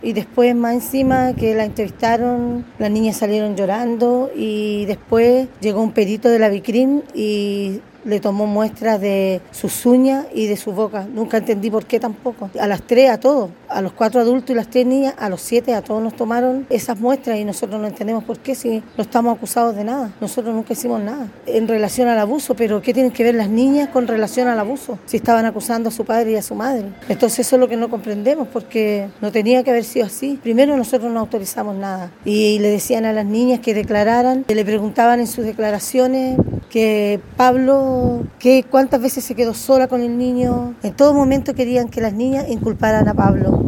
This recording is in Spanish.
Y después más encima que la entrevistaron, las niñas salieron llorando y después llegó un perito de la Vicrim y le tomó muestras de sus uñas y de su boca. Nunca entendí por qué tampoco. A las 3 a todos, a los 4 adultos y las 3 niñas, a los 7 a todos nos tomaron esas muestras y nosotros no entendemos por qué si no estamos acusados de nada. Nosotros nunca hicimos nada en relación al abuso, pero ¿qué tienen que ver las niñas con relación al abuso? Si estaban acusando a su padre y a su madre. Entonces eso es lo que no comprendemos porque no tenía que haber sido así. Primero nosotros no autorizamos nada y le decían a las niñas que declararan, que le preguntaban en sus declaraciones que Pablo, que cuántas veces se quedó sola con el niño. En todo momento querían que las niñas inculparan a Pablo.